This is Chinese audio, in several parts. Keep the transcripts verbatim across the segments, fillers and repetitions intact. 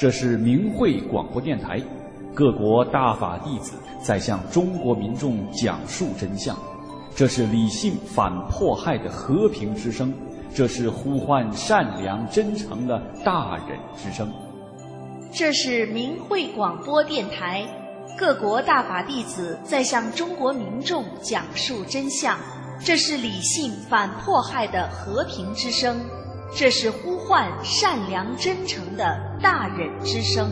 这是明慧广播电台，各国大法弟子在向中国民众讲述真相。这是理性反迫害的和平之声，这是呼唤善良真诚的大忍之声。 这是明慧广播电台，各国大法弟子在向中国民众讲述真相。这是理性反迫害的和平之声，这是呼唤善良真诚的大忍之声。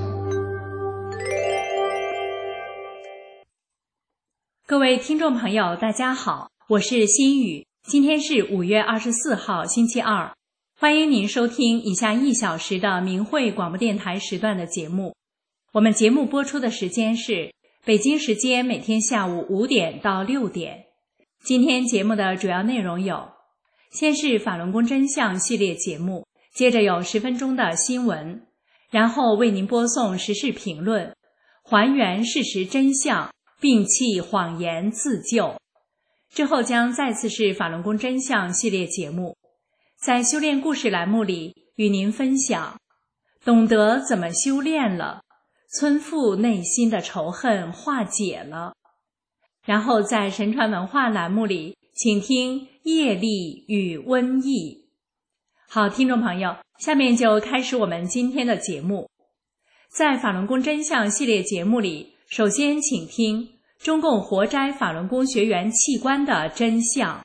各位听众朋友，大家好，我是心雨。今天是五月二十四号，星期二。欢迎您收听以下一小时的明慧广播电台时段的节目。我们节目播出的时间是北京时间每天下午五点到六点。今天节目的主要内容有：先是法轮功真相系列节目，接着有十分钟的新闻，然后为您播送时事评论，还原事实真相，摒弃谎言自救。之后将再次是法轮功真相系列节目，在修炼故事栏目里与您分享懂得怎么修炼了，村妇内心的仇恨化解了。然后在神传文化栏目里请听业力与瘟疫。好，听众朋友，下面就开始我们今天的节目。在法轮功真相系列节目里，首先请听中共活摘法轮功学员器官的真相。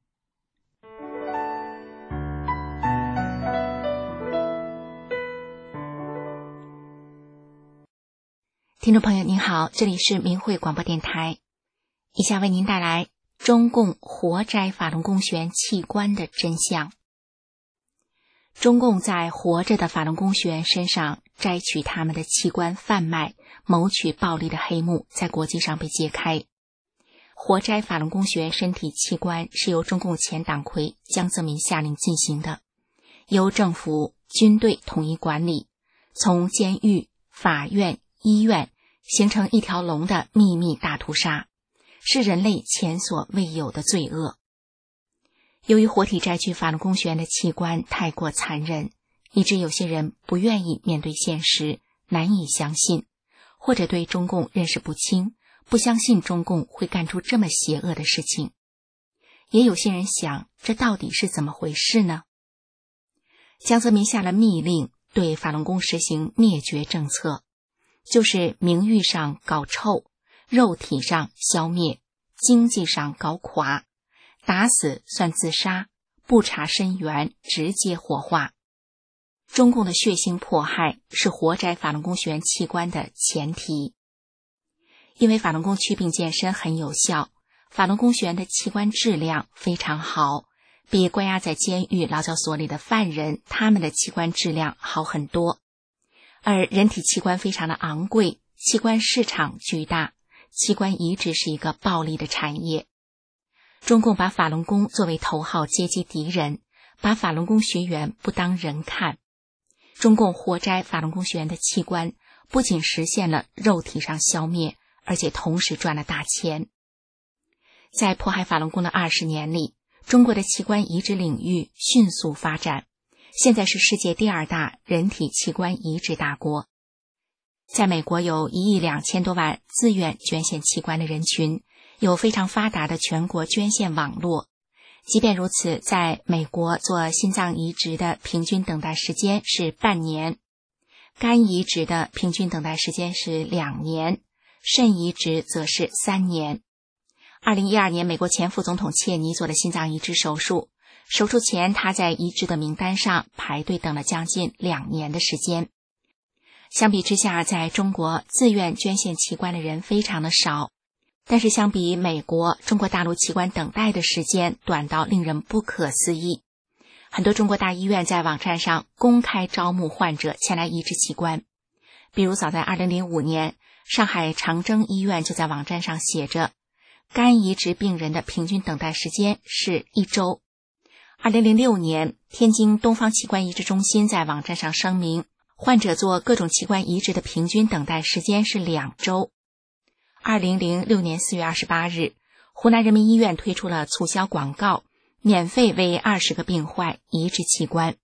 听众朋友您好，这里是明慧广播电台，以下为您带来中共活摘法轮功学员器官的真相。中共在活着的法轮功学员身上摘取他们的器官贩卖、谋取暴利的黑幕在国际上被揭开。活摘法轮功学员身体器官是由中共前党魁江泽民下令进行的，由政府、军队统一管理，从监狱、法院、医院形成一条龙的秘密大屠杀，是人类前所未有的罪恶。由于活体摘取法轮功学员的器官太过残忍，以致有些人不愿意面对现实，难以相信，或者对中共认识不清，不相信中共会干出这么邪恶的事情。也有些人想，这到底是怎么回事呢？江泽民下了密令，对法轮功实行灭绝政策，就是名誉上搞臭，肉体上消灭，经济上搞垮，打死算自杀，不查身源，直接火化。中共的血腥迫害是活摘法轮功学员器官的前提。因为法轮功祛病健身很有效，法轮功学员的器官质量非常好，比关押在监狱劳教所里的犯人他们的器官质量好很多。而人体器官非常的昂贵，器官市场巨大，器官移植是一个暴利的产业。中共把法轮功作为头号阶级敌人，把法轮功学员不当人看。中共活摘法轮功学员的器官，不仅实现了肉体上消灭，而且同时赚了大钱。在迫害法轮功的二十年里，中国的器官移植领域迅速发展，现在是世界第二大人体器官移植大国。在美国有一亿两千多万自愿捐献器官的人群，有非常发达的全国捐献网络。即便如此，在美国做心脏移植的平均等待时间是半年，肝移植的平均等待时间是两年，肾移植则是三年。二零一二年，美国前副总统切尼做了心脏移植手术，手术前他在移植的名单上排队等了将近两年的时间。相比之下，在中国自愿捐献器官的人非常的少，但是相比美国，中国大陆器官等待的时间短到令人不可思议。很多中国大医院在网站上公开招募患者前来移植器官。比如早在二零零五年，上海长征医院就在网站上写着，肝移植病人的平均等待时间是一周。二零零六年，天津东方器官移植中心在网站上声明，患者做各种器官移植的平均等待时间是两周。二零零六年四月二十八日，湖南人民医院推出了促销广告，免费为二十个病患移植器官，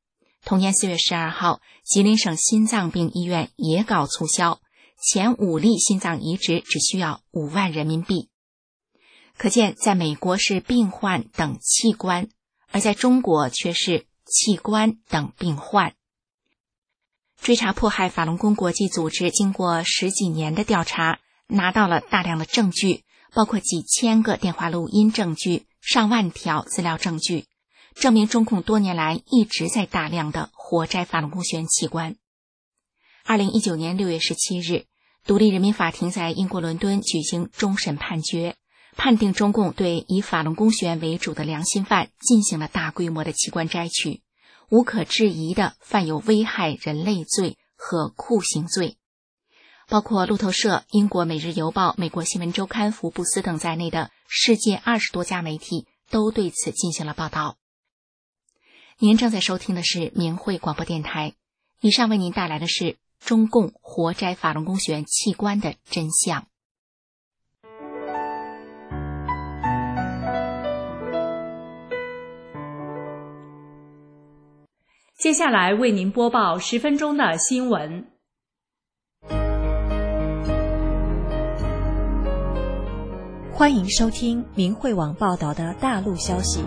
同年四月十二号，吉林省心脏病医院也搞促销，前五例心脏移植只需要五万人民币。可见在美国是病患等器官，而在中国却是器官等病患。追查迫害法轮功国际组织经过十几年的调查，拿到了大量的证据，包括几千个电话录音证据、上万条资料证据，证明中共多年来一直在大量的活摘法轮功学员器官。二零一九年六月十七日，独立人民法庭在英国伦敦举行终审判决，判定中共对以法轮功学员为主的良心犯进行了大规模的器官摘取，无可置疑的犯有危害人类罪和酷刑罪。包括路透社、英国每日邮报、美国新闻周刊、福布斯等在内的世界二十多家媒体都对此进行了报道。您正在收听的是明慧广播电台，以上为您带来的是中共活摘法轮功学员器官的真相。 接下来为您播报十分钟的新闻。 欢迎收听明慧网报道的大陆消息。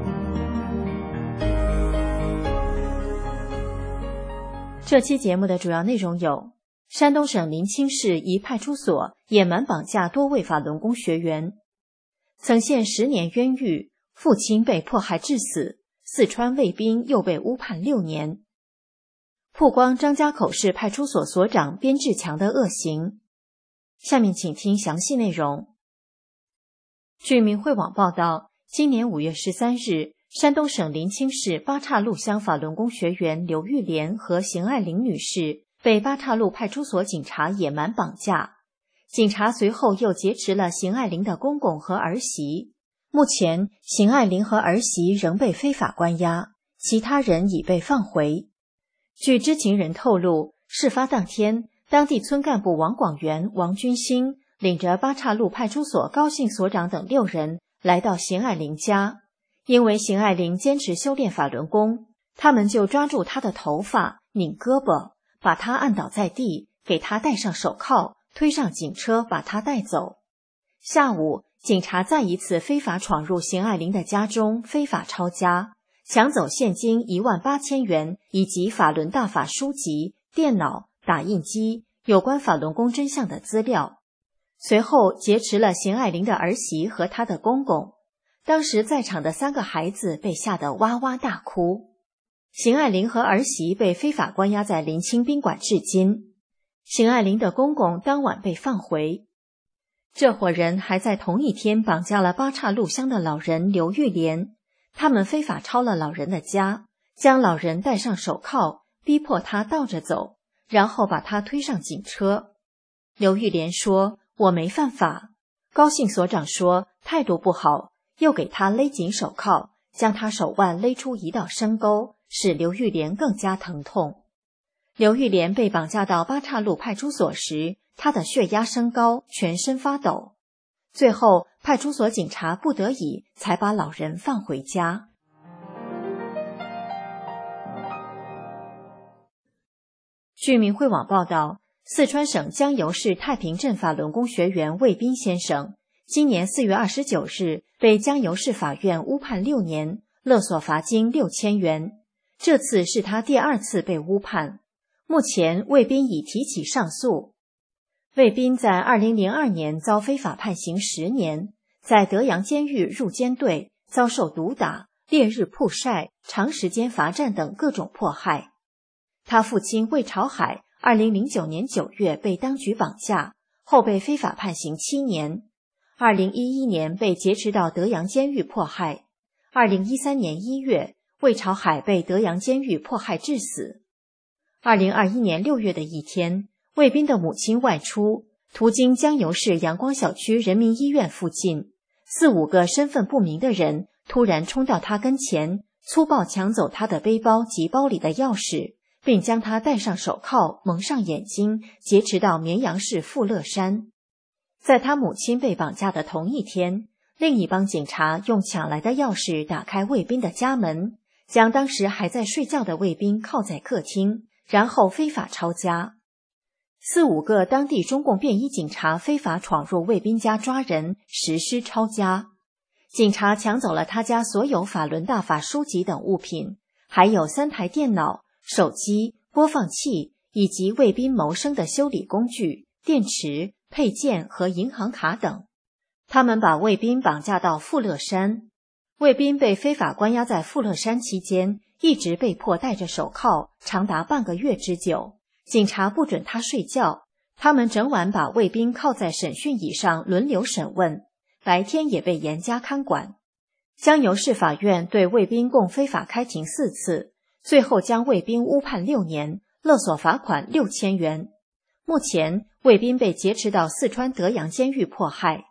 这期节目的主要内容有：山东省临清市一派出所野蛮绑架多位法轮功学员；曾陷十年冤狱，父亲被迫害致死；四川卫兵又被诬判六年；曝光张家口市派出所所长边志强的恶行。下面请听详细内容。据明慧网报道，今年五月十三日，山东省临清市八岔路乡法轮功学员刘玉莲和邢爱玲女士被八岔路派出所警察野蛮绑架，警察随后又劫持了邢爱玲的公公和儿媳。目前，邢爱玲和儿媳仍被非法关押，其他人已被放回。据知情人透露，事发当天，当地村干部王广元、王军兴领着八岔路派出所高姓所长等六人来到邢爱玲家，因为邢爱玲坚持修炼法轮功，他们就抓住她的头发，拧胳膊，把她按倒在地，给她戴上手铐，推上警车把她带走。下午，警察再一次非法闯入邢爱玲的家中，非法抄家，抢走现金一万八千元以及法轮大法书籍、电脑、打印机、有关法轮功真相的资料。随后劫持了邢爱玲的儿媳和她的公公，当时在场的三个孩子被吓得哇哇大哭。邢爱玲和儿媳被非法关押在临清宾馆至今，邢爱玲的公公当晚被放回。这伙人还在同一天绑架了八岔路乡的老人刘玉莲，他们非法抄了老人的家，将老人戴上手铐，逼迫他倒着走，然后把他推上警车。刘玉莲说：“我没犯法。”高姓所长说态度不好，又给他勒紧手铐，将他手腕勒出一道深沟，使刘玉莲更加疼痛。刘玉莲被绑架到八岔路派出所时，他的血压升高，全身发抖。最后，派出所警察不得已才把老人放回家。据明慧网报道，四川省江油市太平镇法轮功学员魏斌先生，今年四月二十九日被江油市法院诬判六年，勒索罚金六千元。这次是他第二次被诬判。目前，魏斌已提起上诉。魏斌在二零零二年遭非法判刑十年，在德阳监狱入监队，遭受毒打、烈日曝晒、长时间罚站等各种迫害。他父亲魏朝海二零零九年九月被当局绑架，后被非法判刑七年。二零一一年被劫持到德阳监狱迫害。二零一三年一月，魏朝海被德阳监狱迫害致死。二零二一年六月的一天，魏斌的母亲外出，途经江油市阳光小区人民医院附近，四五个身份不明的人突然冲到他跟前，粗暴抢走他的背包及包里的钥匙，并将他戴上手铐，蒙上眼睛，劫持到绵阳市富乐山。在他母亲被绑架的同一天，另一帮警察用抢来的钥匙打开魏斌的家门， 将当时还在睡觉的卫兵铐在客厅，然后非法抄家。四五个当地中共便衣警察非法闯入卫兵家抓人，实施抄家。警察抢走了他家所有法轮大法书籍等物品，还有三台电脑、手机、播放器以及卫兵谋生的修理工具、电池、配件和银行卡等。他们把卫兵绑架到富乐山，卫兵被非法关押在富乐山期间，一直被迫戴着手铐，长达半个月之久。警察不准他睡觉，他们整晚把卫兵铐在审讯椅上轮流审问，白天也被严加看管。香油市法院对卫兵共非法开庭四次，最后将卫兵误判六年，勒索罚款六千元。目前，卫兵被劫持到四川德阳监狱迫害。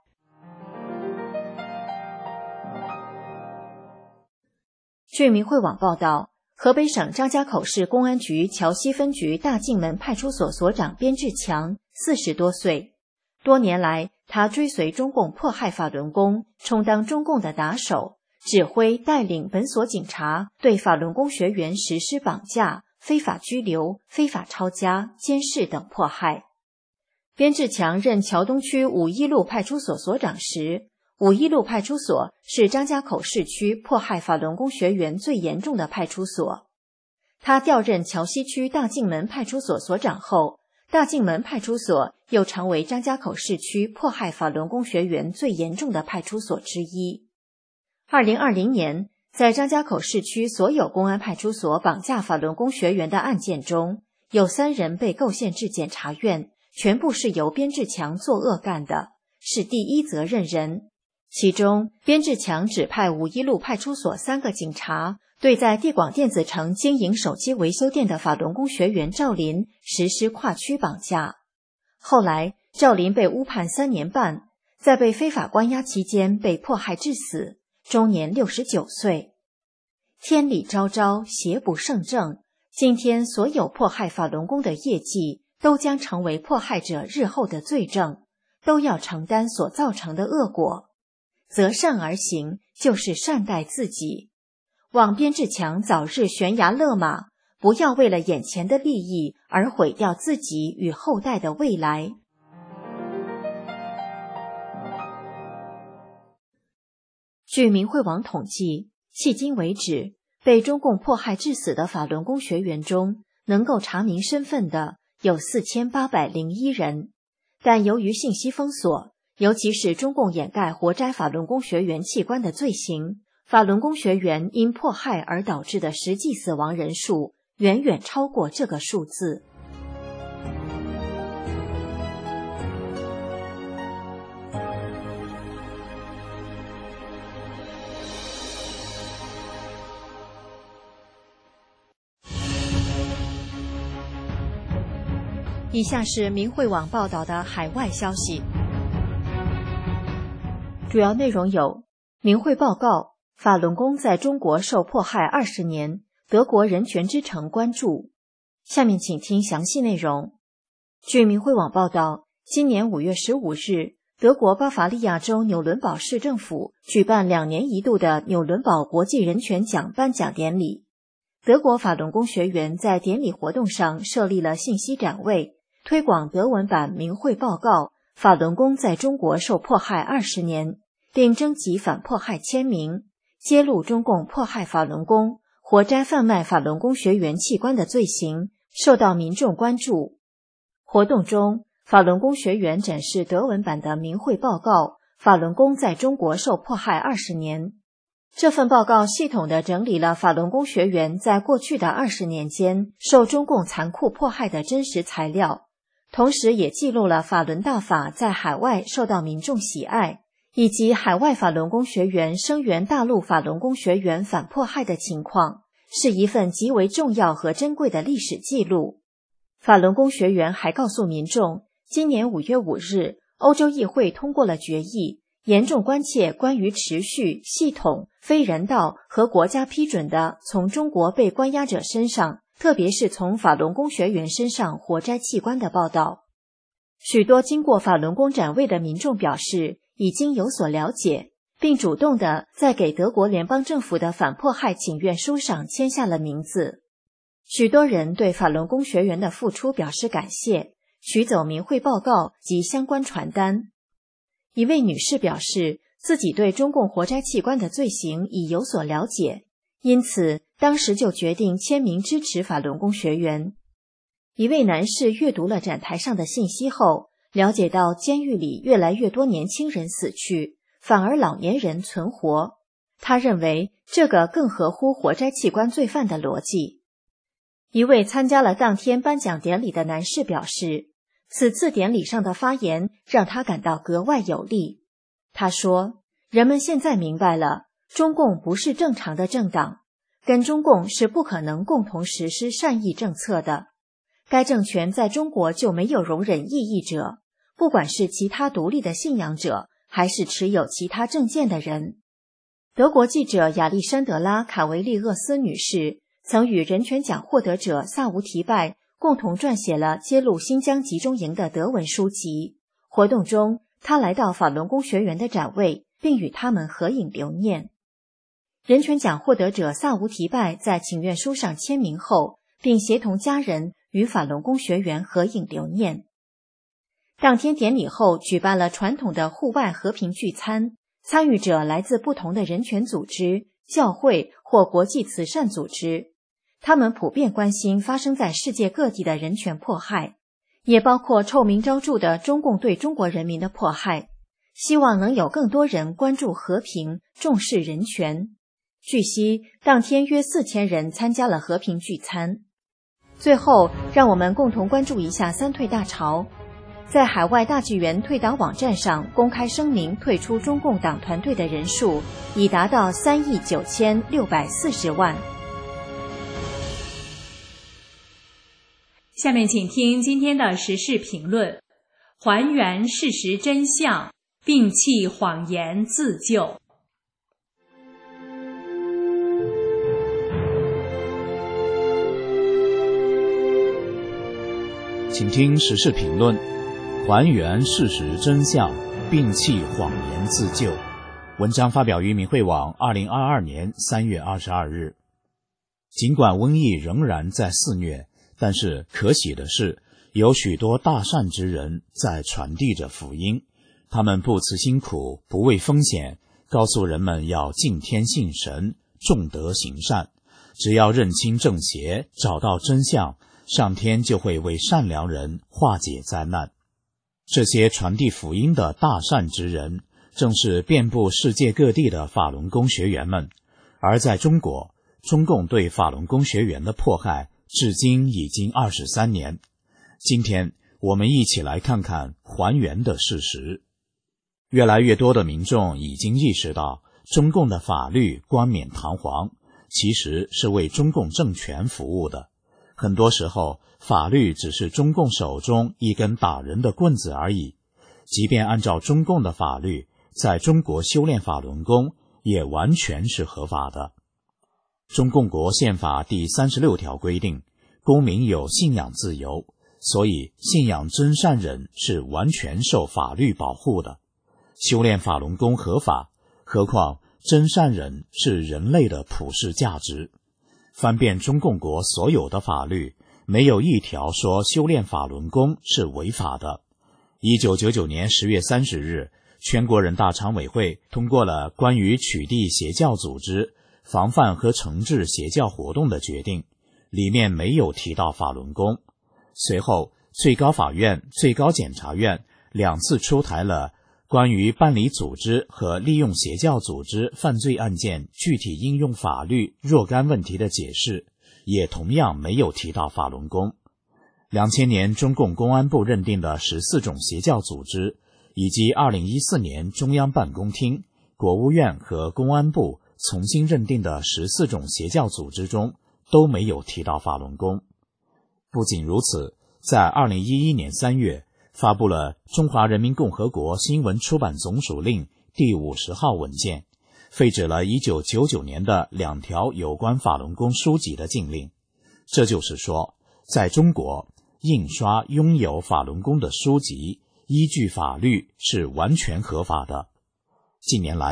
据明慧网报道，河北省张家口市公安局桥西分局大进门派出所所长边志强，四十多岁。多年来，他追随中共迫害法轮功，充当中共的打手，指挥带领本所警察对法轮功学员实施绑架、非法拘留、非法抄家、监视等迫害。边志强任桥东区五一路派出所所长时，五一路派出所是张家口市区迫害法轮功学员最严重的派出所。他调任桥西区大进门派出所所长后，大进门派出所又成为张家口市区迫害法轮功学员最严重的派出所之一。二零二零年，在张家口市区所有公安派出所绑架法轮功学员的案件中，有三人被构陷至检察院，全部是由边志强作恶干的，是第一责任人。其中，边志强指派五一路派出所三个警察对在地广电子城经营手机维修店的法轮功学员赵林实施跨区绑架。后来，赵林被误判三年半，在被非法关押期间被迫害致死，终年六十九岁。天理昭昭，邪不胜正，今天所有迫害法轮功的业绩都将成为迫害者日后的罪证，都要承担所造成的恶果。择善而行，就是善待自己。望边志强早日悬崖勒马，不要为了眼前的利益而毁掉自己与后代的未来。据明慧网统计，迄今为止，被中共迫害致死的法轮功学员中，能够查明身份的有四千八百零一人，但由于信息封锁，尤其是中共掩盖活摘法轮功学员器官的罪行，法轮功学员因迫害而导致的实际死亡人数远远超过这个数字。以下是明慧网报道的海外消息。主要内容有：明慧报告，法轮功在中国受迫害二十年，德国人权之城关注。下面请听详细内容。据明慧网报道，今年五月十五日，德国巴伐利亚州纽伦堡市政府举办两年一度的纽伦堡国际人权奖颁奖典礼。德国法轮功学员在典礼活动上设立了信息展位，推广德文版明慧报告法轮功在中国受迫害二十年，并征集反迫害签名，揭露中共迫害法轮功、活摘贩卖法轮功学员器官的罪行，受到民众关注。活动中，法轮功学员展示德文版的明慧报告法轮功在中国受迫害二十年。这份报告系统地整理了法轮功学员在过去的二十年间受中共残酷迫害的真实材料，同时也记录了法轮大法在海外受到民众喜爱，以及海外法轮功学员声援大陆法轮功学员反迫害的情况，是一份极为重要和珍贵的历史记录。法轮功学员还告诉民众，今年五月五日，欧洲议会通过了决议，严重关切关于持续、系统、非人道和国家批准的从中国被关押者身上，特别是从法轮功学员身上活摘器官的报道。许多经过法轮功展位的民众表示已经有所了解， 并主动地在给德国联邦政府的反迫害请愿书上签下了名字。许多人对法轮功学员的付出表示感谢，取走明慧报告及相关传单。一位女士表示，自己对中共活摘器官的罪行已有所了解，因此当时就决定签名支持法轮功学员。一位男士阅读了展台上的信息后，了解到监狱里越来越多年轻人死去，反而老年人存活。他认为这个更合乎活摘器官罪犯的逻辑。一位参加了当天颁奖典礼的男士表示，此次典礼上的发言让他感到格外有力。他说，人们现在明白了，中共不是正常的政党，跟中共是不可能共同实施善意政策的。该政权在中国就没有容忍异议者，不管是其他独立的信仰者，还是持有其他政见的人。德国记者亚历山德拉·卡维利厄斯女士曾与人权奖获得者萨吴提拜共同撰写了揭露新疆集中营的德文书籍。活动中，她来到法轮功学员的展位，并与他们合影留念。人权奖获得者萨吴提拜在请愿书上签名后，并协同家人与法轮功学员合影留念。当天典礼后举办了传统的户外和平聚餐，参与者来自不同的人权组织、教会或国际慈善组织，他们普遍关心发生在世界各地的人权迫害，也包括臭名昭著的中共对中国人民的迫害，希望能有更多人关注和平，重视人权。据悉，当天约四千人参加了和平聚餐。最后，让我们共同关注一下三退大潮。在海外大纪元退党网站上公开声明退出中共党团队的人数已达到三亿九千六百四十万。 下面请听今天的时事评论：还原事实真相，摒弃谎言自救。 请听时事评论：还原事实真相，摒弃谎言自救。文章发表于明慧网二零二二年三月二十二日。尽管瘟疫仍然在肆虐，但是可喜的是，有许多大善之人在传递着福音。他们不辞辛苦，不畏风险，告诉人们要敬天信神，重德行善。只要认清正邪，找到真相，上天就会为善良人化解灾难。这些传递福音的大善之人，正是遍布世界各地的法轮功学员们。而在中国，中共对法轮功学员的迫害至今已经二十三年。今天我们一起来看看还原的事实。越来越多的民众已经意识到，中共的法律冠冕堂皇，其实是为中共政权服务的。很多时候，法律只是中共手中一根打人的棍子而已。即便按照中共的法律，在中国修炼法轮功也完全是合法的。中共国宪法第三十六条规定，公民有信仰自由，所以信仰真善忍是完全受法律保护的。修炼法轮功合法，何况真善忍是人类的普世价值。翻遍中共国所有的法律，没有一条说修炼法轮功是违法的。一九九九年十月三十日，全国人大常委会通过了关于取缔邪教组织、防范和惩治邪教活动的决定，里面没有提到法轮功。随后，最高法院、最高检察院两次出台了关于办理组织和利用邪教组织犯罪案件具体应用法律若干问题的解释，也同样没有提到法轮功。两千年中共公安部认定的十四种邪教组织，以及二零一四年中央办公厅、国务院和公安部重新认定的十四种邪教组织中，都没有提到法轮功。不仅如此，在二零一一年三月发布了《中华人民共和国新闻出版总署令》第五十号文件，废止了一九九九年的两条有关法轮功书籍的禁令。这就是说，在中国，印刷拥有法轮功的书籍，依据法律是完全合法的。近年来，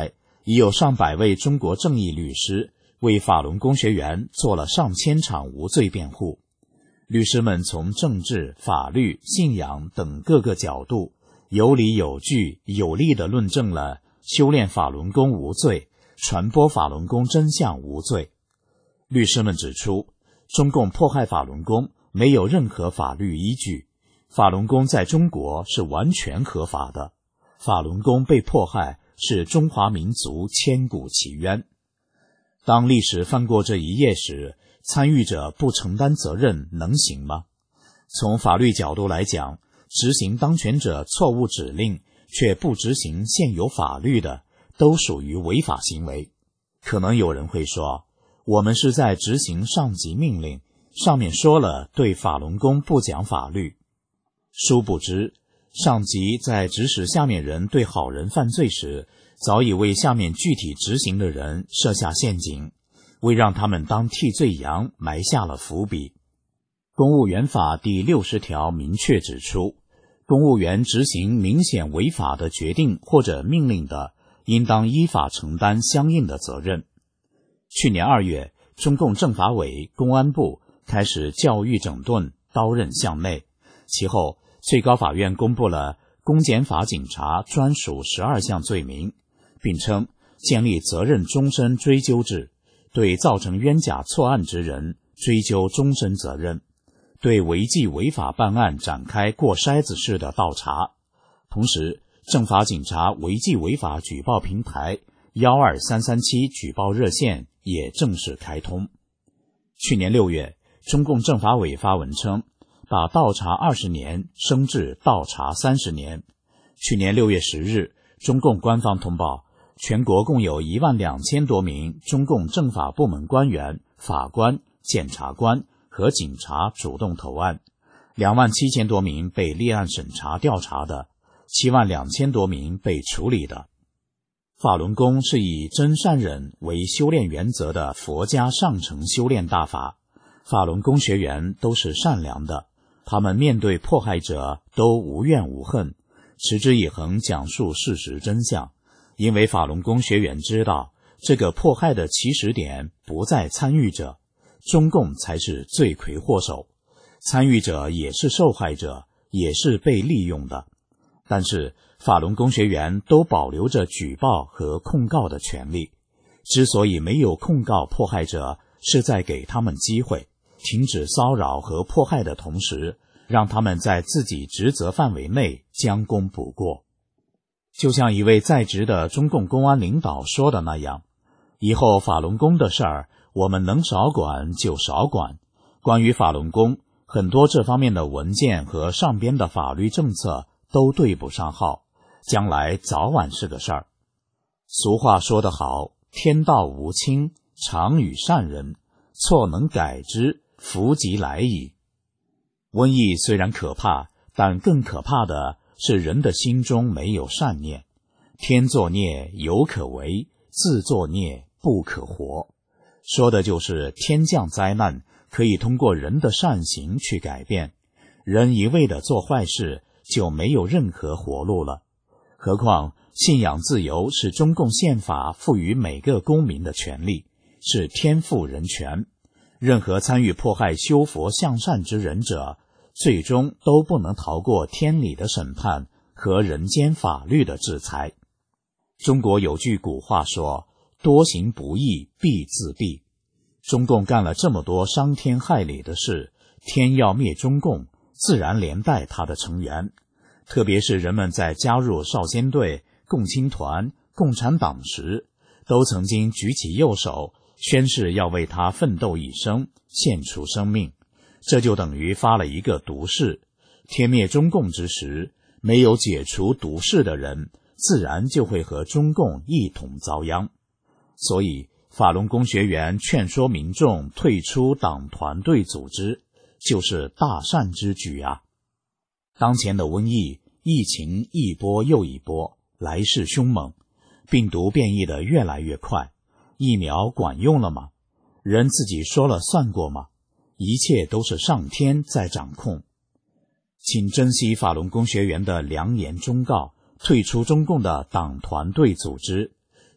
已有上百位中国正义律师为法轮功学员做了上千场无罪辩护。律师们从政治、法律、信仰等各个角度有理有据、有力地论证了修炼法轮功无罪，传播法轮功真相无罪。律师们指出，中共迫害法轮功没有任何法律依据，法轮功在中国是完全合法的，法轮功被迫害是中华民族千古奇冤。当历史翻过这一页时，参与者不承担责任能行吗？从法律角度来讲，执行当权者错误指令却不执行现有法律的，都属于违法行为。可能有人会说，我们是在执行上级命令，上面说了对法轮功不讲法律。殊不知，上级在指使下面人对好人犯罪时，早已为下面具体执行的人设下陷阱，为让他们当替罪羊埋下了伏笔。公务员法第六十条明确指出，公务员执行明显违法的决定或者命令的，应当依法承担相应的责任。去年二月，中共政法委、公安部开始教育整顿，刀刃向内。其后，最高法院公布了公检法警察专属十二项罪名，并称建立责任终身追究制，对造成冤假错案之人追究终身责任，对违纪违法办案展开过筛子式的倒查。同时，政法警察违纪违法举报平台一二三三七举报热线也正式开通。去年六月，中共政法委发文称，把倒查二十年升至倒查三十年。去年六月十日，中共官方通报，全国共有一万两千多名中共政法部门官员、法官、检察官和警察主动投案，两万七千多名被立案审查调查的，七万两千多名被处理的。法轮功是以真善忍为修炼原则的佛家上乘修炼大法，法轮功学员都是善良的，他们面对迫害者都无怨无恨，持之以恒讲述事实真相。因为法轮功学员知道，这个迫害的起始点不在参与者，中共才是罪魁祸首，参与者也是受害者，也是被利用的。但是法轮功学员都保留着举报和控告的权利，之所以没有控告迫害者，是在给他们机会，停止骚扰和迫害的同时，让他们在自己职责范围内将功补过。就像一位在职的中共公安领导说的那样，以后法轮功的事儿，我们能少管就少管。关于法轮功，很多这方面的文件和上边的法律政策都对不上号，将来早晚是个事儿。俗话说得好，天道无亲，常与善人，错能改之，福即来矣。瘟疫虽然可怕，但更可怕的是人的心中没有善念。天作孽犹可为，自作孽不可活。说的就是天降灾难可以通过人的善行去改变，人一味的做坏事就没有任何活路了。何况信仰自由是中共宪法赋予每个公民的权利，是天赋人权。任何参与迫害修佛向善之人者，最终都不能逃过天理的审判和人间法律的制裁。中国有句古话说，多行不义必自毙。中共干了这么多伤天害理的事，天要灭中共，自然连带他的成员。特别是人们在加入少先队、共青团、共产党时，都曾经举起右手，宣誓要为他奋斗一生，献出生命。这就等于发了一个毒誓。天灭中共之时，没有解除毒誓的人，自然就会和中共一同遭殃。所以法轮功学员劝说民众退出党团队组织，就是大善之举啊。当前的瘟疫疫情一波又一波，来势凶猛，病毒变异的越来越快，疫苗管用了吗？人自己说了算过吗？一切都是上天在掌控。请珍惜法轮功学员的良言忠告，退出中共的党团队组织，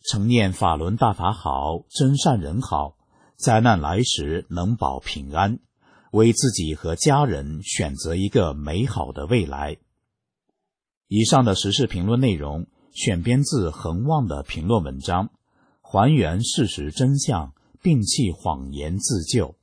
诚念法轮大法好，真善人好，灾难来时能保平安，为自己和家人选择一个美好的未来。以上的时事评论内容选编自恒旺的评论文章，还原事实真相，摒弃谎言自救。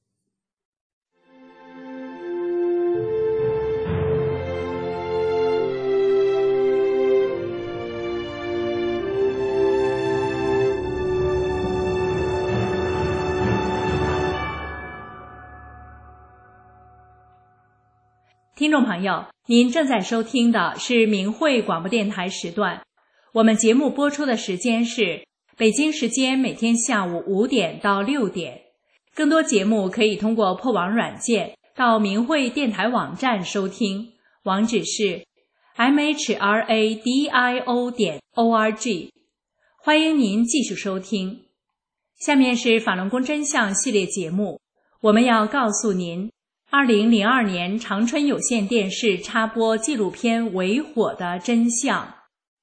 听众朋友，您正在收听的是明慧广播电台时段，我们节目播出的时间是北京时间每天下午五点到六点。更多节目可以通过破网软件到明慧电台网站收听，网址是 m h r a d i o 点 o r g。 欢迎您继续收听。下面是法轮功真相系列节目，我们要告诉您二零零二年长春有线电视插播纪录片《为火》的真相。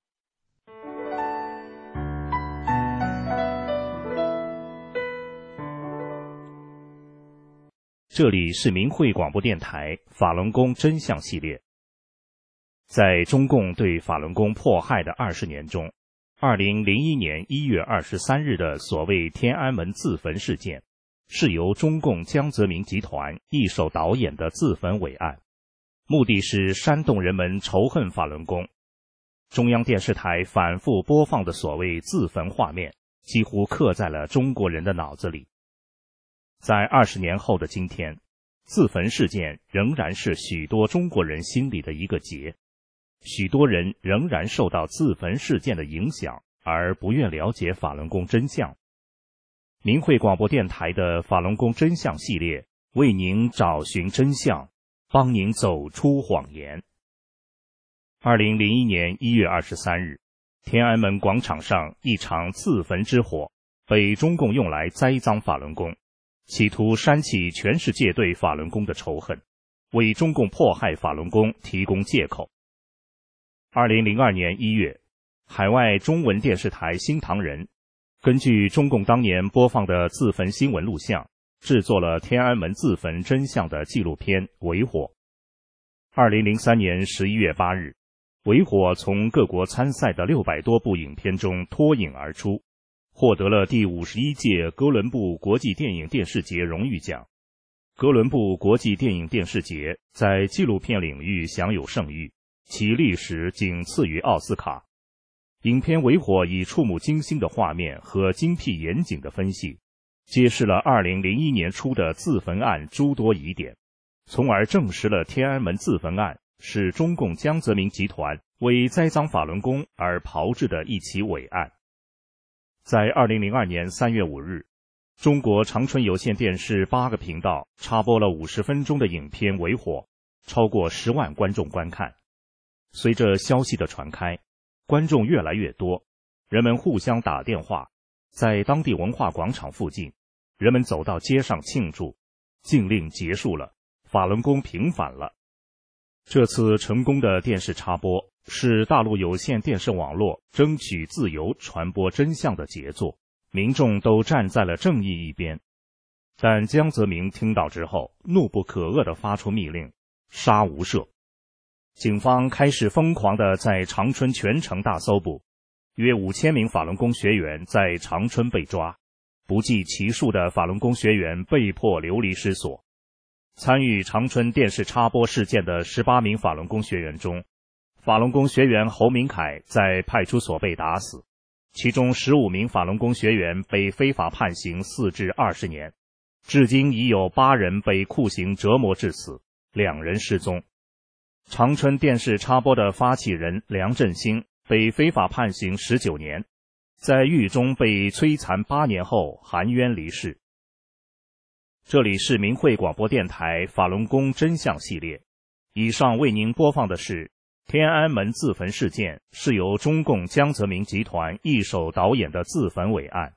这里是明慧广播电台法轮功真相系列。在中共对法轮功迫害的二十年中，二零零一年一月二十三日的所谓天安门自焚事件，是由中共江泽民集团一手导演的自焚伟案，目的是煽动人们仇恨法轮功。中央电视台反复播放的所谓自焚画面，几乎刻在了中国人的脑子里。在二十年后的今天，自焚事件仍然是许多中国人心里的一个结，许多人仍然受到自焚事件的影响，而不愿了解法轮功真相。明慧广播电台的法轮功真相系列为您找寻真相，帮您走出谎言。二零零一年一月二十三日，天安门广场上一场自焚之火被中共用来栽赃法轮功，企图煽起全世界对法轮功的仇恨，为中共迫害法轮功提供借口。二零零二年一月，海外中文电视台新唐人根据中共当年播放的自焚新闻录像，制作了天安门自焚真相的纪录片《为火》。二零零三年十一月八日，《为火》从各国参赛的六百多部影片中脱颖而出，获得了第五十一届哥伦布国际电影电视节荣誉奖。哥伦布国际电影电视节在纪录片领域享有盛誉，其历史仅次于奥斯卡。影片《为火》以触目惊心的画面和精辟严谨的分析，揭示了二零零一年初的自焚案诸多疑点，从而证实了天安门自焚案是中共江泽民集团为栽赃法轮功而炮制的一起伟案。在二零零二年三月五日，中国长春有线电视八个频道插播了五十分钟的影片《为火》，超过十万观众观看。随着消息的传开，观众越来越多，人们互相打电话，在当地文化广场附近，人们走到街上庆祝，禁令结束了，法轮功平反了。这次成功的电视插播是大陆有线电视网络争取自由传播真相的杰作，民众都站在了正义一边。但江泽民听到之后，怒不可遏地发出密令，杀无赦。警方开始疯狂地在长春全城大搜捕，约五千名法轮功学员在长春被抓，不计其数的法轮功学员被迫流离失所。参与长春电视插播事件的十八名法轮功学员中，法轮功学员侯明凯在派出所被打死，其中十五名法轮功学员被非法判刑四至二十年，至今已有八人被酷刑折磨致死，两人失踪。长春电视插播的发起人梁振兴被非法判刑十九年，在狱中被摧残八年后含冤离世。这里是明慧广播电台法轮功真相系列，以上为您播放的是天安门自焚事件是由中共江泽民集团一手导演的自焚伟案。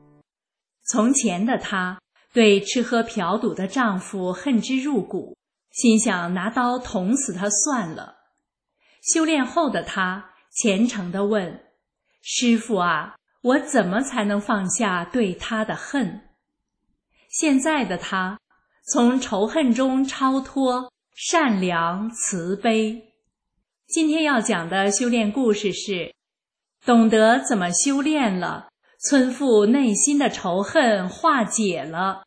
从前的她对吃喝嫖赌的丈夫恨之入骨， 心想拿刀捅死他算了。修炼后的他虔诚地问：师父啊，我怎么才能放下对他的恨？现在的他从仇恨中超脱，善良慈悲。今天要讲的修炼故事是，懂得怎么修炼了，村妇内心的仇恨化解了。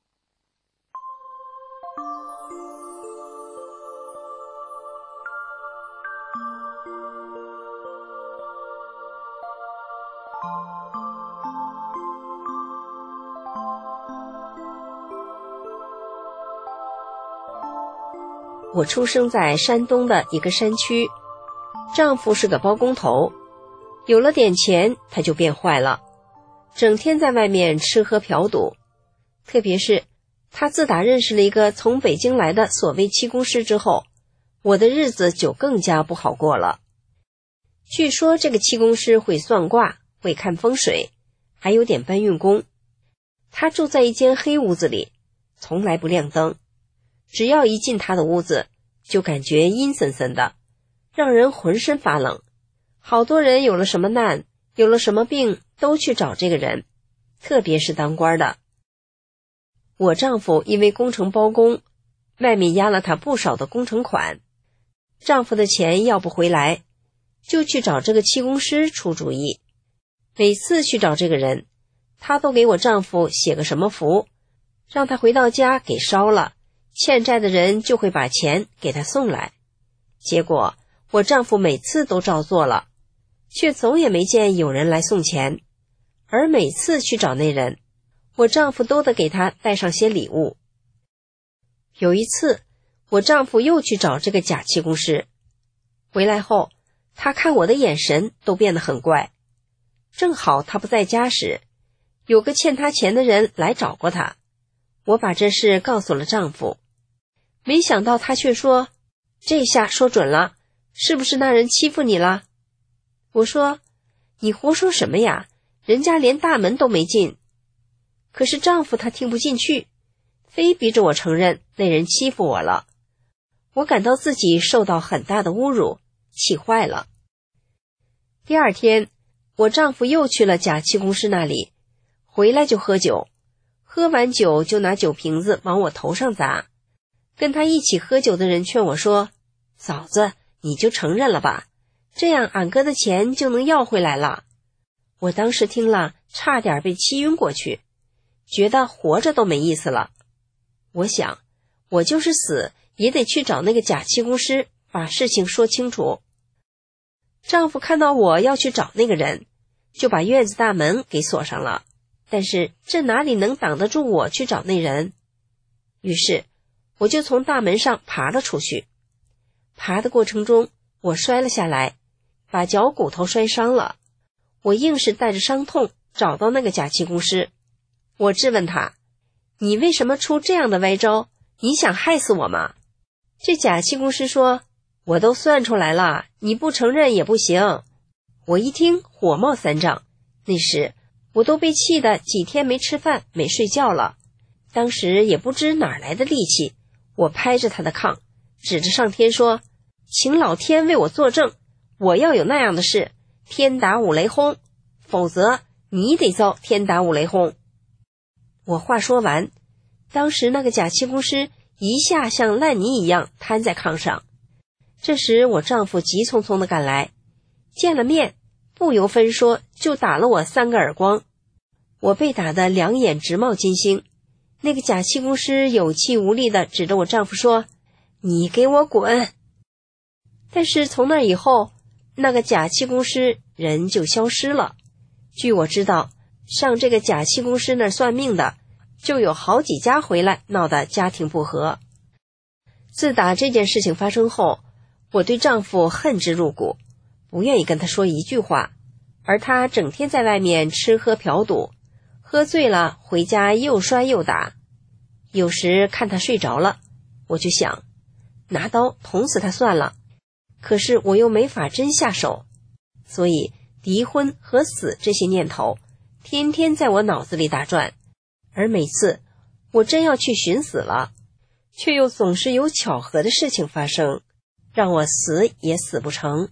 我出生在山东的一个山区，丈夫是个包工头，有了点钱他就变坏了，整天在外面吃喝嫖赌。特别是他自打认识了一个从北京来的所谓气功师之后，我的日子就更加不好过了。据说这个气功师会算卦，会看风水，还有点搬运工。他住在一间黑屋子里，从来不亮灯，只要一进他的屋子，就感觉阴森森的，让人浑身发冷。好多人有了什么难，有了什么病，都去找这个人，特别是当官的。我丈夫因为工程包工，外面压了他不少的工程款，丈夫的钱要不回来，就去找这个气功师出主意。每次去找这个人，他都给我丈夫写个什么符，让他回到家给烧了，欠债的人就会把钱给他送来。结果我丈夫每次都照做了，却总也没见有人来送钱。而每次去找那人，我丈夫都得给他带上些礼物。有一次我丈夫又去找这个假气功师，回来后他看我的眼神都变得很怪。正好他不在家时，有个欠他钱的人来找过他，我把这事告诉了丈夫。没想到他却说，这下说准了，是不是那人欺负你了？我说，你胡说什么呀，人家连大门都没进。可是丈夫他听不进去，非逼着我承认那人欺负我了。我感到自己受到很大的侮辱，气坏了。第二天，我丈夫又去了假气功师那里，回来就喝酒，喝完酒就拿酒瓶子往我头上砸。跟他一起喝酒的人劝我说，嫂子，你就承认了吧，这样俺哥的钱就能要回来了。我当时听了差点被气晕过去，觉得活着都没意思了。我想，我就是死也得去找那个假气功师，把事情说清楚。丈夫看到我要去找那个人，就把院子大门给锁上了，但是这哪里能挡得住我去找那人？于是我就从大门上爬了出去。爬的过程中，我摔了下来，把脚骨头摔伤了。我硬是带着伤痛找到那个假气功师，我质问他，你为什么出这样的歪招？你想害死我吗？这假气功师说，我都算出来了，你不承认也不行。我一听火冒三丈，那时我都被气得几天没吃饭没睡觉了。当时也不知哪来的力气，我拍着他的炕，指着上天说，请老天为我作证，我要有那样的事，天打五雷轰，否则你得遭天打五雷轰。我话说完，当时那个假气功师一下像烂泥一样瘫在炕上。这时我丈夫急匆匆地赶来，见了面不由分说就打了我三个耳光。我被打得两眼直冒金星。那个假气功师有气无力地指着我丈夫说，你给我滚。但是从那以后，那个假气功师人就消失了。据我知道，上这个假气功师那儿算命的就有好几家回来闹得家庭不和。自打这件事情发生后，我对丈夫恨之入骨，不愿意跟他说一句话，而他整天在外面吃喝嫖赌，喝醉了回家又摔又打。有时看他睡着了，我就想拿刀捅死他算了，可是我又没法真下手，所以离婚和死这些念头天天在我脑子里打转。而每次我真要去寻死了， 却又总是有巧合的事情发生，让我死也死不成。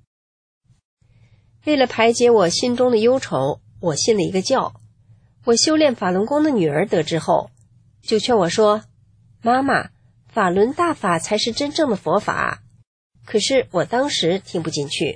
为了排解我心中的忧愁，我信了一个教。我修炼法轮功的女儿得知后，就劝我说：妈妈，法轮大法才是真正的佛法。可是我当时听不进去。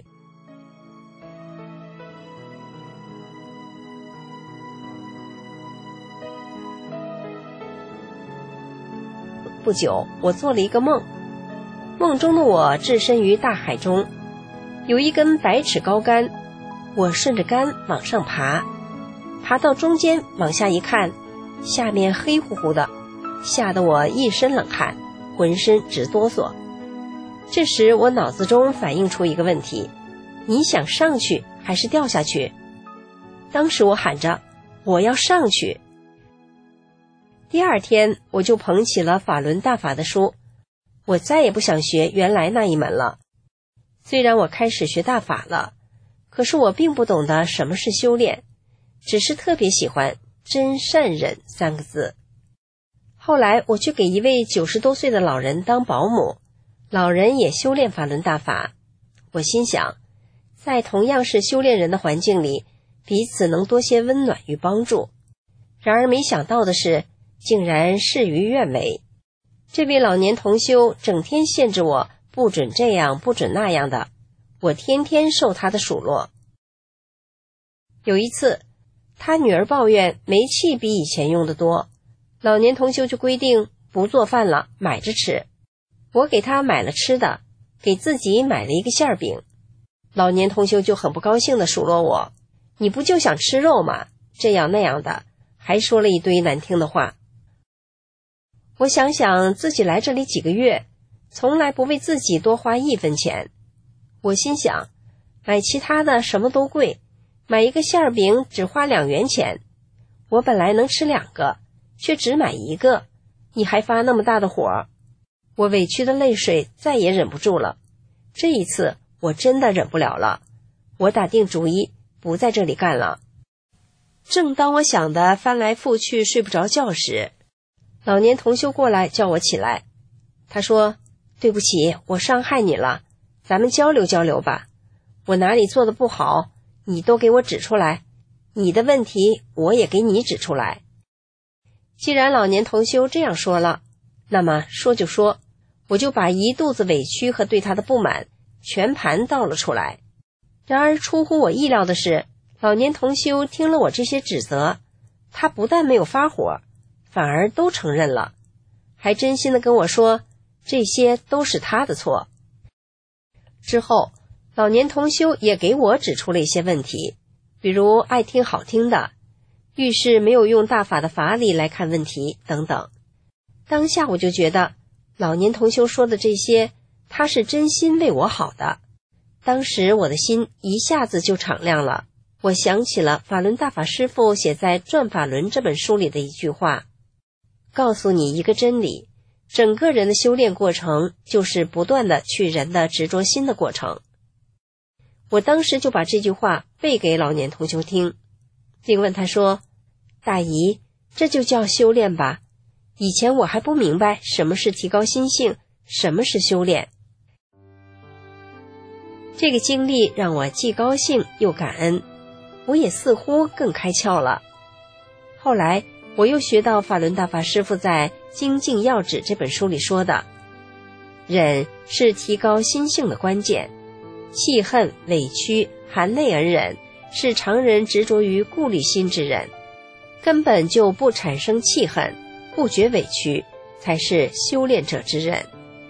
不久，我做了一个梦，梦中的我置身于大海中，有一根百尺高杆，我顺着杆往上爬，爬到中间往下一看，下面黑乎乎的，吓得我一身冷汗，浑身直哆嗦。这时我脑子中反映出一个问题：你想上去还是掉下去？当时我喊着我要上去。第二天我就捧起了法轮大法的书，我再也不想学原来那一门了。虽然我开始学大法了，可是我并不懂得什么是修炼，只是特别喜欢真善忍三个字。后来我去给一位九十多岁的老人当保姆，老人也修炼法轮大法。我心想，在同样是修炼人的环境里，彼此能多些温暖与帮助。然而没想到的是，竟然事与愿违。这位老年同修整天限制我，不准这样不准那样的，我天天受他的数落。有一次他女儿抱怨煤气比以前用得多，老年同修就规定不做饭了，买着吃。我给他买了吃的，给自己买了一个馅饼。老年同修就很不高兴地数落我，你不就想吃肉吗？这样那样的，还说了一堆难听的话。我想想自己来这里几个月，从来不为自己多花一分钱。我心想，买其他的什么都贵，买一个馅饼只花两元钱，我本来能吃两个，却只买一个，你还发那么大的火。我委屈的泪水再也忍不住了，这一次我真的忍不了了，我打定主意不在这里干了。正当我想的翻来覆去睡不着觉时，老年同修过来叫我起来。他说，对不起，我伤害你了，咱们交流交流吧，我哪里做的不好，你都给我指出来，你的问题我也给你指出来。既然老年同修这样说了，那么说就说，我就把一肚子委屈和对他的不满全盘倒了出来。然而出乎我意料的是，老年同修听了我这些指责，他不但没有发火，反而都承认了，还真心地跟我说这些都是他的错。之后老年同修也给我指出了一些问题，比如爱听好听的，遇事没有用大法的法理来看问题等等。当下我就觉得老年同修说的这些，他是真心为我好的。当时我的心一下子就敞亮了，我想起了法轮大法师父写在《转法轮》这本书里的一句话，告诉你一个真理，整个人的修炼过程就是不断的去人的执着心的过程。我当时就把这句话背给老年同修听，并问他说，大姨，这就叫修炼吧？以前我还不明白什么是提高心性，什么是修炼。这个经历让我既高兴又感恩，我也似乎更开窍了。后来我又学到法轮大法师父在《精进要旨》这本书里说的，忍是提高心性的关键，气恨、委屈、含泪而忍，是常人执着于顾虑心之忍，根本就不产生气恨，不觉委屈，才是修炼者之忍。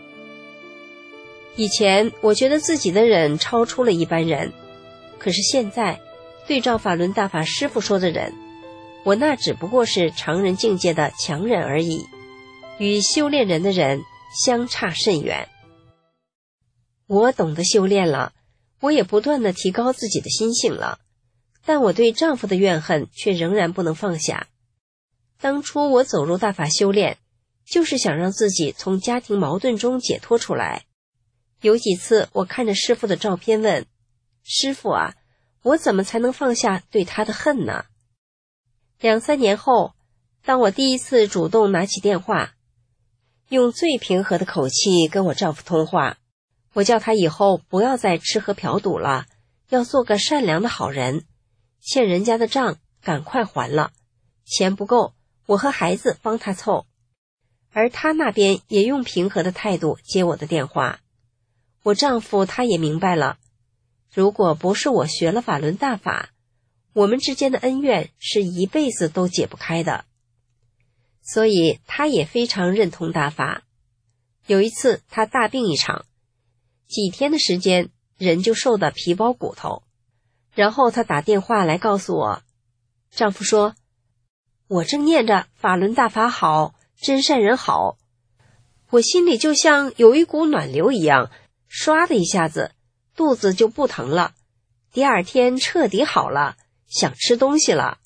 以前我觉得自己的忍超出了一般人，可是现在对照法轮大法师父说的忍，我那只不过是常人境界的强忍而已，与修炼人的忍相差甚远。我懂得修炼了，我也不断地提高自己的心性了，但我对丈夫的怨恨却仍然不能放下。当初我走入大法修炼，就是想让自己从家庭矛盾中解脱出来。有几次我看着师父的照片问，师父啊，我怎么才能放下对他的恨呢？两三年后，当我第一次主动拿起电话， 用最平和的口气跟我丈夫通话。我叫他以后不要再吃喝嫖赌了，要做个善良的好人，欠人家的账赶快还了，钱不够，我和孩子帮他凑。而他那边也用平和的态度接我的电话。我丈夫他也明白了，如果不是我学了法轮大法，我们之间的恩怨是一辈子都解不开的。所以他也非常认同大法。有一次他大病一场，几天的时间人就瘦得皮包骨头，然后他打电话来告诉我，丈夫说，我正念着法轮大法好，真善人好，我心里就像有一股暖流一样，唰的一下子肚子就不疼了，第二天彻底好了，想吃东西了。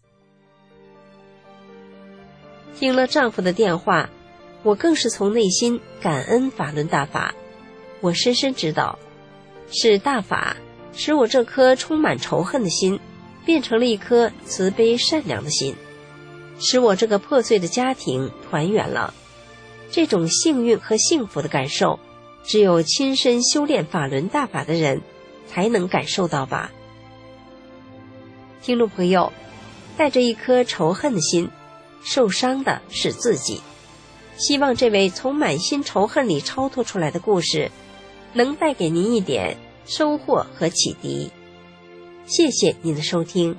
听了丈夫的电话，我更是从内心感恩法轮大法。我深深知道，是大法使我这颗充满仇恨的心变成了一颗慈悲善良的心，使我这个破碎的家庭团圆了。这种幸运和幸福的感受，只有亲身修炼法轮大法的人才能感受到吧。听众朋友，带着一颗仇恨的心，受伤的是自己。希望这位从满心仇恨里超脱出来的故事能带给您一点收获和启迪。谢谢您的收听。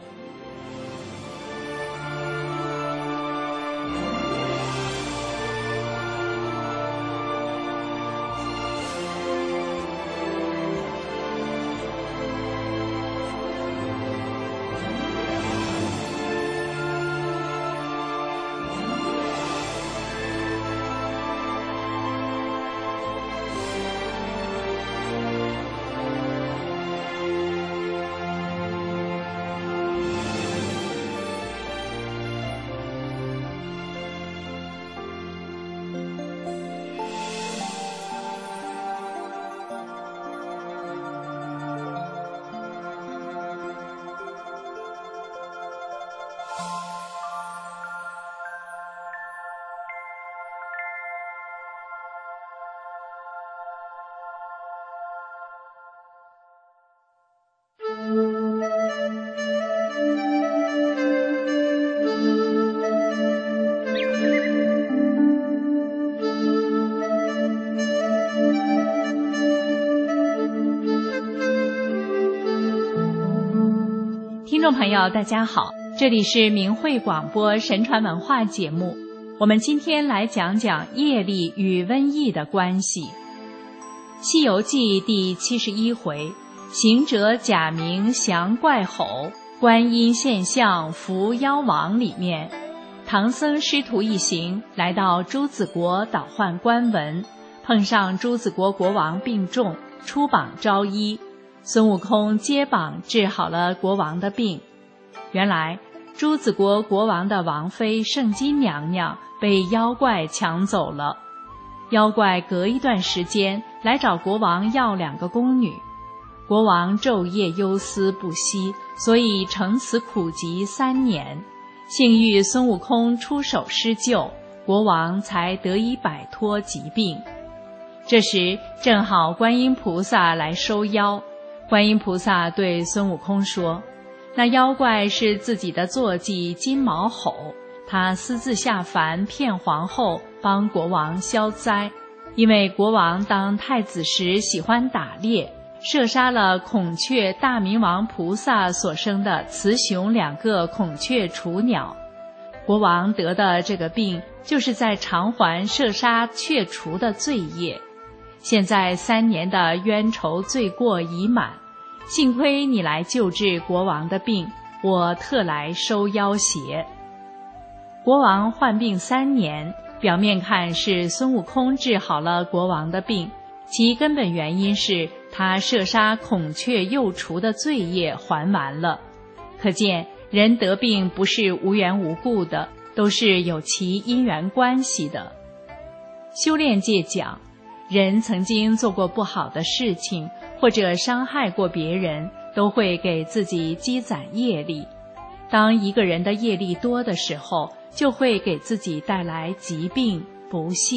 听众朋友大家好，这里是明慧广播神传文化节目，我们今天来讲讲业力与瘟疫的关系。西游记第七十一回，行者假名降怪吼，观音现象伏妖王里面，唐僧师徒一行来到朱子国倒换官文，碰上朱子国国王病重，出榜招医，孙悟空接榜治好了国王的病。原来朱子国国王的王妃圣金娘娘被妖怪抢走了，妖怪隔一段时间来找国王要两个宫女，国王昼夜忧思不息，所以承此苦疾三年，幸遇孙悟空出手施救，国王才得以摆脱疾病。这时正好观音菩萨来收妖，观音菩萨对孙悟空说，那妖怪是自己的坐骑金毛吼，他私自下凡骗皇后，帮国王消灾。因为国王当太子时喜欢打猎，射杀了孔雀大明王菩萨所生的雌雄两个孔雀雏鸟，国王得的这个病就是在偿还射杀雀雏的罪业。现在三年的冤仇罪过已满，幸亏你来救治国王的病，我特来收妖邪。国王患病三年，表面看是孙悟空治好了国王的病，其根本原因是他射杀孔雀幼雏的罪业还完了。可见人得病不是无缘无故的，都是有其因缘关系的。修炼界讲，人曾经做过不好的事情，或者伤害过别人，都会给自己积攒业力。当一个人的业力多的时候，就会给自己带来疾病、不幸、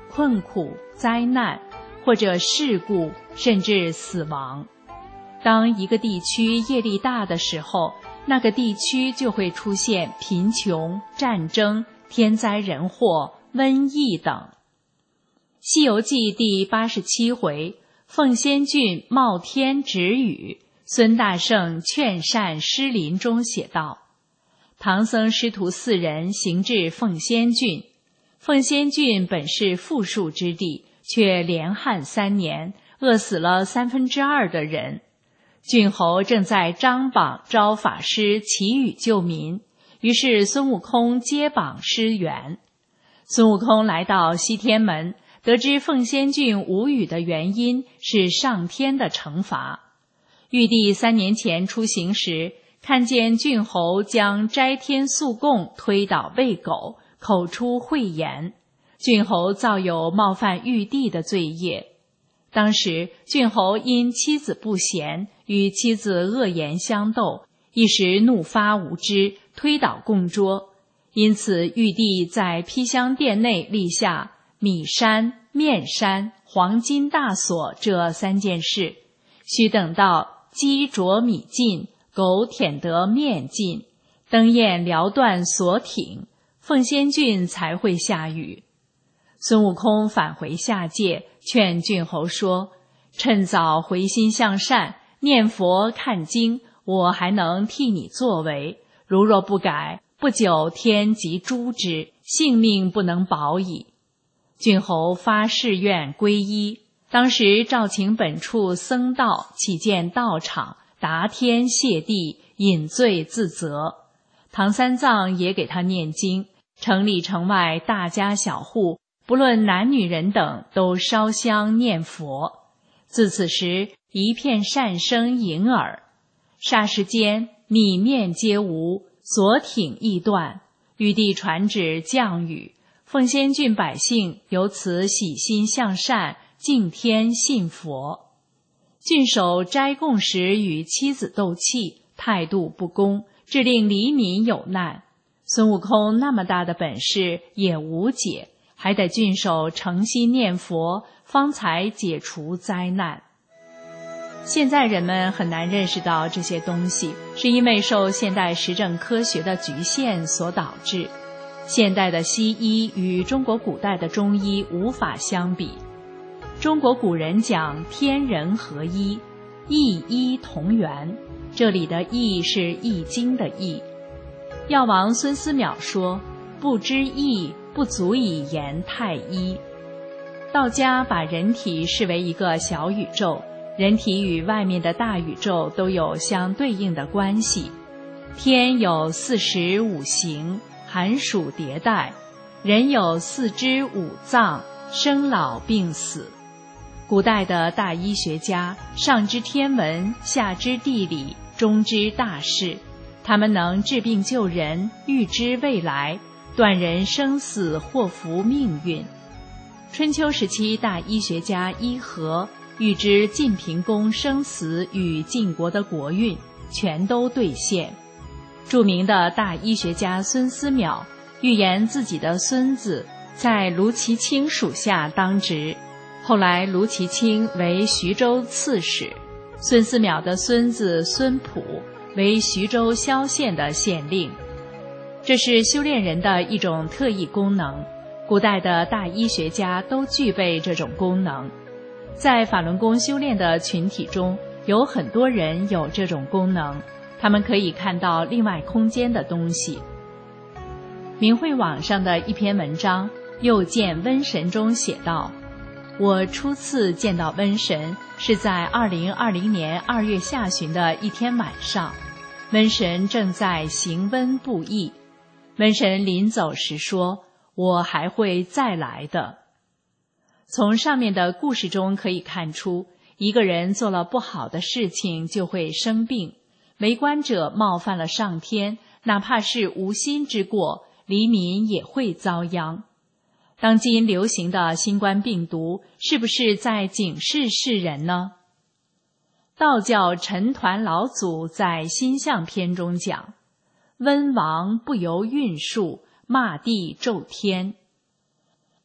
困苦、灾难，或者事故，甚至死亡。当一个地区业力大的时候，那个地区就会出现贫穷、战争、天灾人祸、瘟疫等。西游记第八十七回，凤仙郡冒天止雨，孙大圣劝善施林中写道，唐僧师徒四人行至凤仙郡，凤仙郡本是富庶之地，却连旱三年，饿死了三分之二的人。郡侯正在张榜招法师祈雨救民，于是孙悟空接榜施援。孙悟空来到西天门，得知凤仙郡无雨的原因是上天的惩罚。玉帝三年前出行时，看见郡侯将斋天素供推倒喂狗，口出秽言，郡侯造有冒犯玉帝的罪业。当时郡侯因妻子不贤，与妻子恶言相斗，一时怒发无知，推倒供桌。因此玉帝在披香殿内立下米山、面山、黄金大锁这三件事，须等到鸡啄米尽，狗舔得面尽，灯焰燎断锁挺，凤仙郡才会下雨。孙悟空返回下界，劝郡侯说，趁早回心向善，念佛看经，我还能替你作为，如若不改，不久天即诛之，性命不能保矣。郡侯发誓愿皈依，当时召请本处僧道起建道场，答天谢地，饮醉自责。唐三藏也给他念经，城里城外大家小户，不论男女人等，都烧香念佛。自此时，一片善声盈耳。霎时间，米面皆无，锁挺亦断。玉帝传旨降雨，凤仙郡百姓由此喜心向善，敬天信佛。郡守斋供时与妻子斗气，态度不公，致令黎民有难。孙悟空那么大的本事也无解，还得郡守诚心念佛，方才解除灾难。现在人们很难认识到这些东西，是因为受现代实证科学的局限所导致。现代的西医与中国古代的中医无法相比。中国古人讲天人合一，一医同源，这里的医是易经的易。药王孙思邈说，不知义，不足以言太医。道家把人体视为一个小宇宙，人体与外面的大宇宙都有相对应的关系。天有四时五行，寒暑迭代；人有四肢五脏，生老病死。古代的大医学家上知天文，下知地理，中知大事，他们能治病救人，预知未来，断人生死，祸福命运。春秋时期大医学家伊和预知晋平公生死与晋国的国运，全都兑现。著名的大医学家孙思邈预言自己的孙子在卢其卿属下当职，后来卢其卿为徐州刺史，孙思邈的孙子孙普为徐州萧县的县令。这是修炼人的一种特异功能，古代的大医学家都具备这种功能。在法轮功修炼的群体中，有很多人有这种功能，他们可以看到另外空间的东西。明慧网上的一篇文章《又见瘟神》中写道，我初次见到瘟神是在二零二零年二月下旬的一天晚上，瘟神正在行瘟布役。瘟神临走时说，我还会再来的。从上面的故事中可以看出，一个人做了不好的事情就会生病，为官者冒犯了上天，哪怕是无心之过，黎民也会遭殃。当今流行的新冠病毒是不是在警示世人呢？道教陈抟老祖在心象篇中讲，瘟王不由运数，骂地咒天。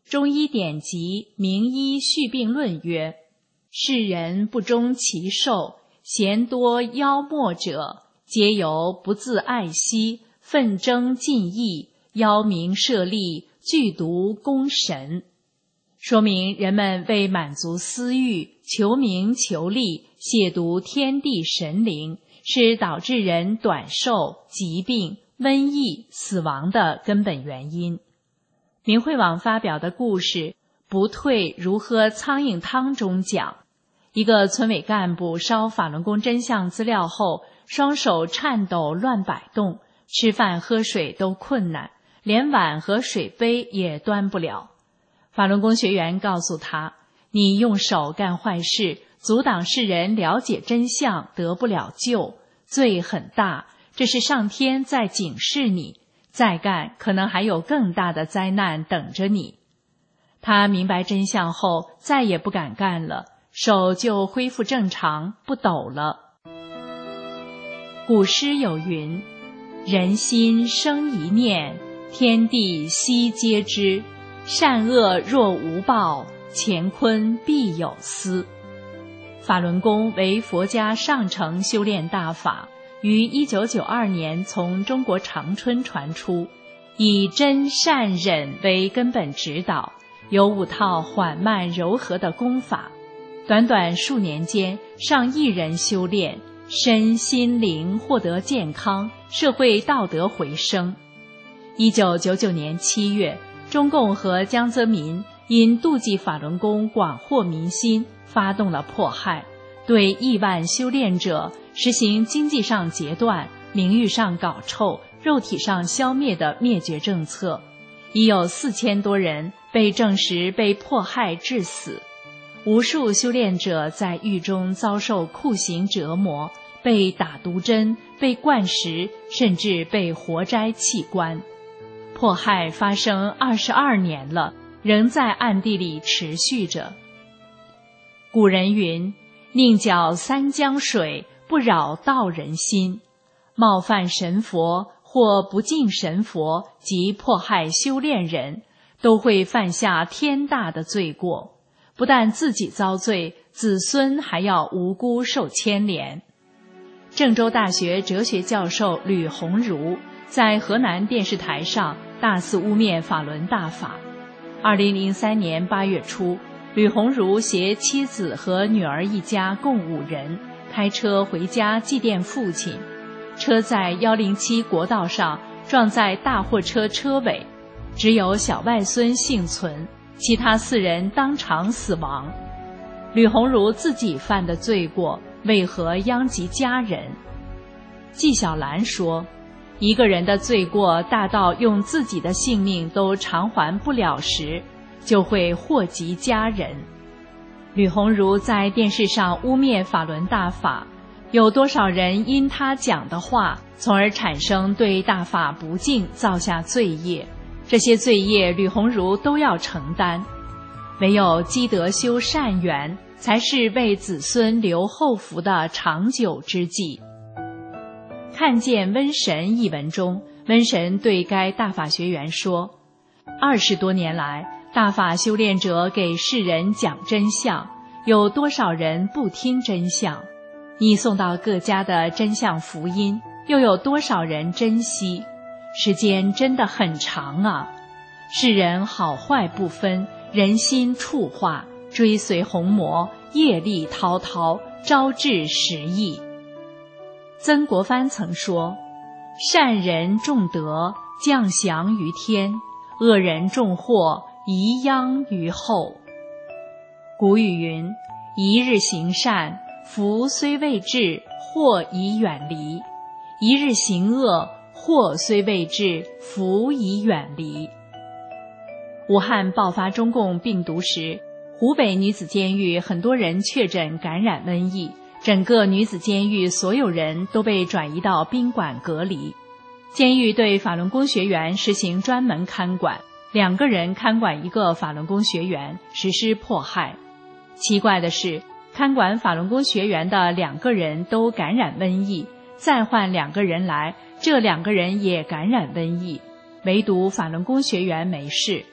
中医典籍名医续病论曰：世人不忠其寿，贤多妖莫者，皆由不自爱惜，奋争进益，邀名设利，剧毒攻神。说明人们为满足私欲，求名求利，亵渎天地神灵，是导致人短寿、疾病、瘟疫、死亡的根本原因。明慧网发表的故事不退如喝苍蝇汤中讲，一个村委干部烧法轮功真相资料后，双手颤抖乱摆动，吃饭喝水都困难，连碗和水杯也端不了。法轮功学员告诉他，你用手干坏事，阻挡世人了解真相，得不了救，罪很大，这是上天在警示你，再干可能还有更大的灾难等着你。他明白真相后，再也不敢干了，手就恢复正常，不抖了。古诗有云：人心生一念，天地悉皆知，善恶若无报，乾坤必有私。法轮功为佛家上乘修炼大法，于一九九二年从中国长春传出，以真善忍为根本指导，有五套缓慢柔和的功法，短短数年间，上亿人修炼，身心灵获得健康，社会道德回升。一九九九年七月，中共和江泽民因妒忌法轮功广获民心，发动了迫害，对亿万修炼者实行经济上截断、名誉上搞臭、肉体上消灭的灭绝政策，已有四千多人被证实被迫害致死。无数修炼者在狱中遭受酷刑折磨，被打毒针，被灌食，甚至被活摘器官。迫害发生二十二年了，仍在暗地里持续着。古人云：宁搅三江水，不扰道人心。冒犯神佛或不敬神佛及迫害修炼人，都会犯下天大的罪过，不但自己遭罪，子孙还要无辜受牵连。郑州大学哲学教授吕鸿儒在河南电视台上大肆污蔑法轮大法。二零零三年八月初，吕鸿儒携妻子和女儿一家共五人开车回家祭奠父亲，车在一零七国道上撞在大货车车尾，只有小外孙幸存，其他四人当场死亡。吕鸿儒自己犯的罪过，为何殃及家人？纪晓岚说，一个人的罪过大到用自己的性命都偿还不了时，就会祸及家人。吕鸿儒在电视上污蔑法轮大法，有多少人因他讲的话，从而产生对大法不敬，造下罪业？这些罪业吕鸿儒都要承担。唯有积德修善缘，才是为子孙留后福的长久之计。看见瘟神一文中，瘟神对该大法学员说，二十多年来，大法修炼者给世人讲真相，有多少人不听真相？你送到各家的真相福音，又有多少人珍惜？时间真的很长啊！世人好坏不分，人心处化，追随红魔，业力滔滔，招致时异。曾国藩曾说，善人重德，降祥于天，恶人重祸，遗殃于后。古语云，一日行善，福虽未至，祸已远离；一日行恶，祸虽未至，福已远离。武汉爆发中共病毒时，湖北女子监狱很多人确诊感染瘟疫，整个女子监狱所有人都被转移到宾馆隔离。监狱对法轮功学员实行专门看管，两个人看管一个法轮功学员，实施迫害。奇怪的是，看管法轮功学员的两个人都感染瘟疫，再换两个人来，这两个人也感染瘟疫，唯独法轮功学员没事。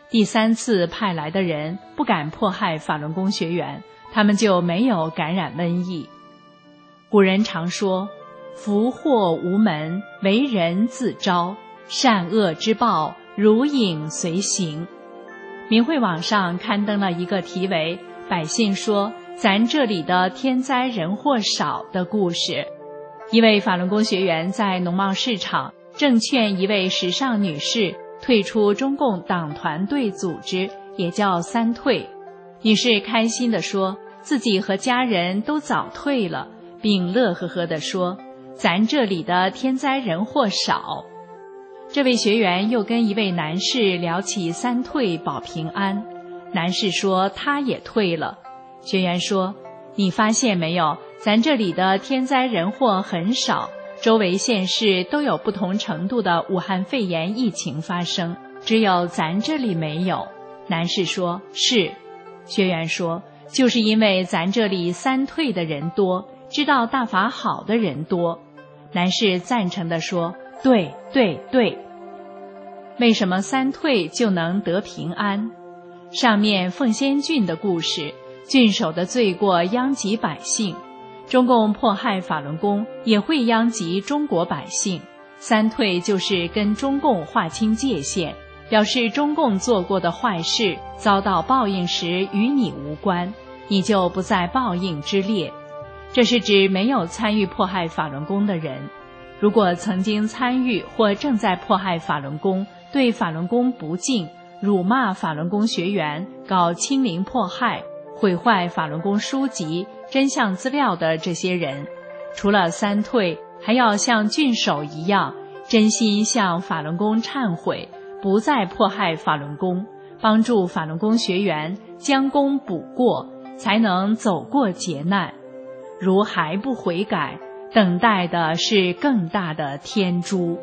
第三次派来的人不敢迫害法轮功学员，他们就没有感染瘟疫。古人常说，福祸无门，为人自招，善恶之报，如影随形。明慧网上刊登了一个题为百姓说咱这里的天灾人祸少的故事。一位法轮功学员在农贸市场正劝一位时尚女士退出中共党团队组织，也叫三退。女士开心地说自己和家人都早退了，并乐呵呵地说咱这里的天灾人祸少。这位学员又跟一位男士聊起三退保平安，男士说他也退了。学员说，你发现没有，咱这里的天灾人祸很少，周围县市都有不同程度的武汉肺炎疫情发生，只有咱这里没有。男士说，是。学员说，就是因为咱这里三退的人多，知道大法好的人多。男士赞成地说，对对对。为什么三退就能得平安？上面凤仙郡的故事，郡守的罪过殃及百姓，中共迫害法轮功也会殃及中国百姓。三退就是跟中共划清界限，表示中共做过的坏事遭到报应时与你无关，你就不在报应之列。这是指没有参与迫害法轮功的人。如果曾经参与或正在迫害法轮功，对法轮功不敬，辱骂法轮功学员，搞清零迫害，毁坏法轮功书籍、真相资料的这些人，除了三退，还要像郡守一样，真心向法轮功忏悔，不再迫害法轮功，帮助法轮功学员将功补过，才能走过劫难。如还不悔改，等待的是更大的天诛。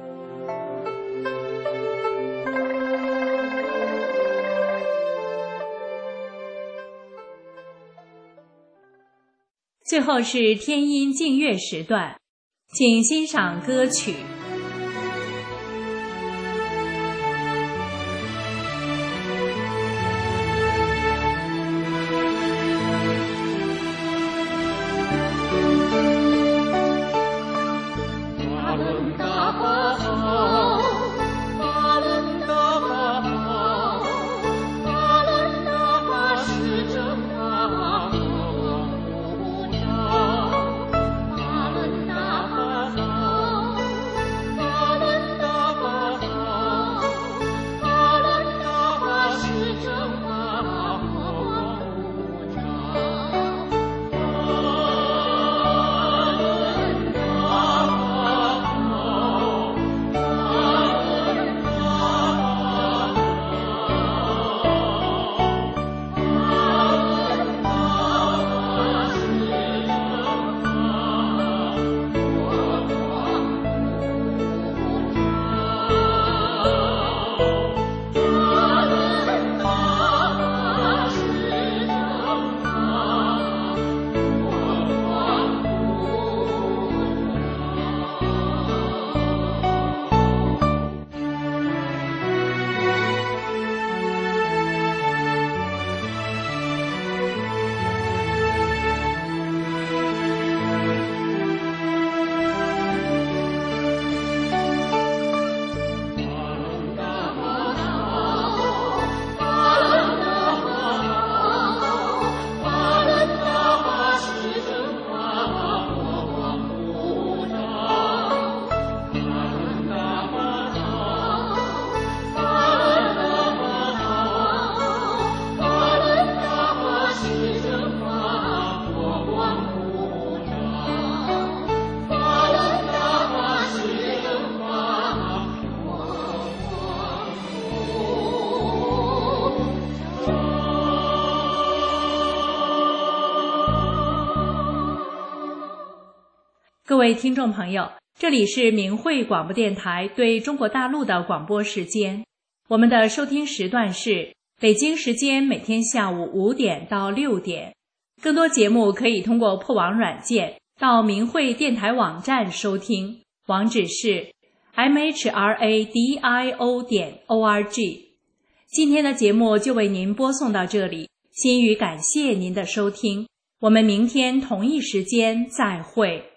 最后是天音净乐时段，请欣赏歌曲。各位听众朋友，这里是明慧广播电台对中国大陆的广播时间。我们的收听时段是北京时间每天下午五点到六点。更多节目可以通过破网软件到明慧电台网站收听，网址是 m h r a d i o 点 o r g。 今天的节目就为您播送到这里，心语感谢您的收听，我们明天同一时间再会。